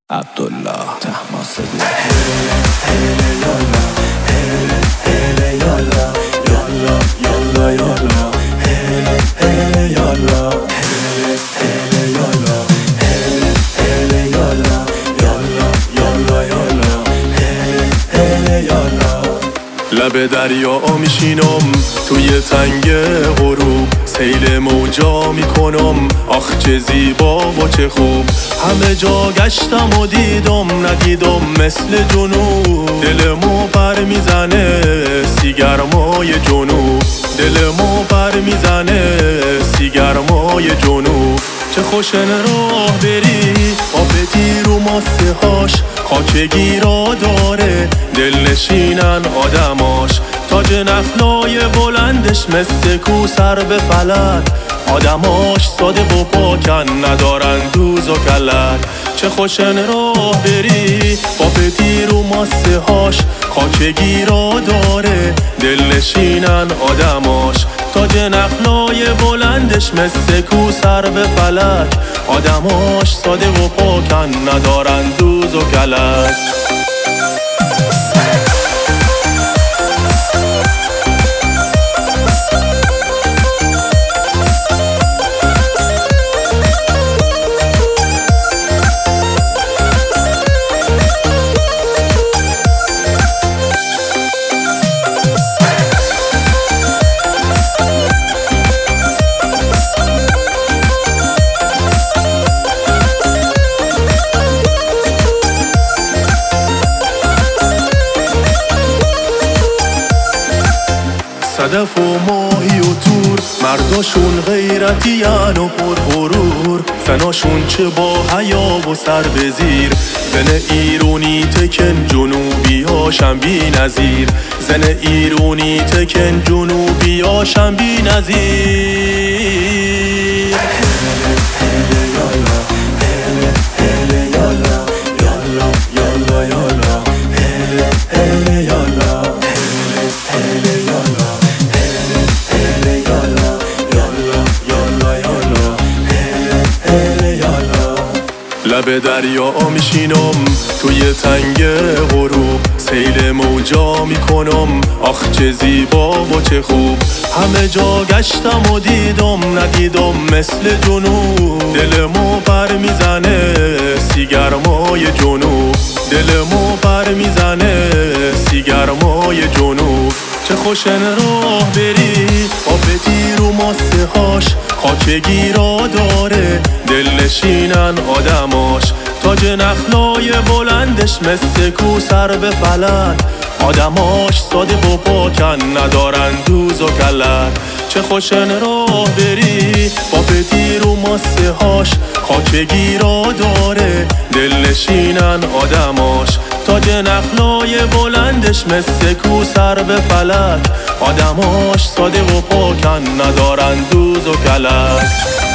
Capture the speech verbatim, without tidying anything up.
عبدالله طهماسبی. هله یالا هله هله یالا یالا یالا یالا هله هله یالا هله هله یالا هله هله یالا یالا یالا یالا هله هله یالا. لب دریا میشینم توی تنگ غروب، سیل موجا میکنم آخ چه زیبا و چه خوب. همه جا گشتم و دیدم ندیدم مثل جنوب. دلمو پر میزنه سیگرمای جنوب، دلمو پر میزنه سیگرمای جنوب. چه خوشن راه بری آبتی رو ماسه هاش، خاکگیرا داره دلنشینن آدماش. تاج نخلای بلندش مثل کو سر به فلک، آدماش ساده و پاکن ندارن دوز و کلک. چه خوشن راه بری آبتی رو ماسه هاش، خاکگیرا داره دلنشینن آدماش. تاج نخلای بلندش مثل کو سر به فلک، آدماش ساده و پاکن ندارن دوز و کلک. صدف و ماهی و تور مرداشون غیرتیان و پرغرور، زناشون چه با حیا و سر به زیر. زن ایرونی تکن جنوبی هاشم بی نظیر، زن ایرونی تکن جنوبی هاشم بی نظیر. هله یالا هله هله یالا یالا یالا یالا هله هله یالا هله هله یالا لب دریا میشینم توی تنگ غروب، سیل موجا میکنم آخ چه زیبا و چه خوب. همه جا گشتم و دیدم ندیدم مثل جنوب. دلمو پر میزنه سیگرمای جنوب، دلمو پر میزنه سیگرمای جنوب. چه خوشن راه بری آبتی رو ماسه هاش، خاکگیرا داره دلنشینن آدماش. تاج نخلای بلندش مثل کو سر به فلک، آدماش ساده و پاکن ندارن دوز و کلک. چه خوشن راه بری آبتی رو ماسه هاش، خاکگیرا داره دلنشینن آدماش. تاج نخلای بلندش مثل کو سر به فلک، آدماش ساده و پاکن ندارن دوز و کلک.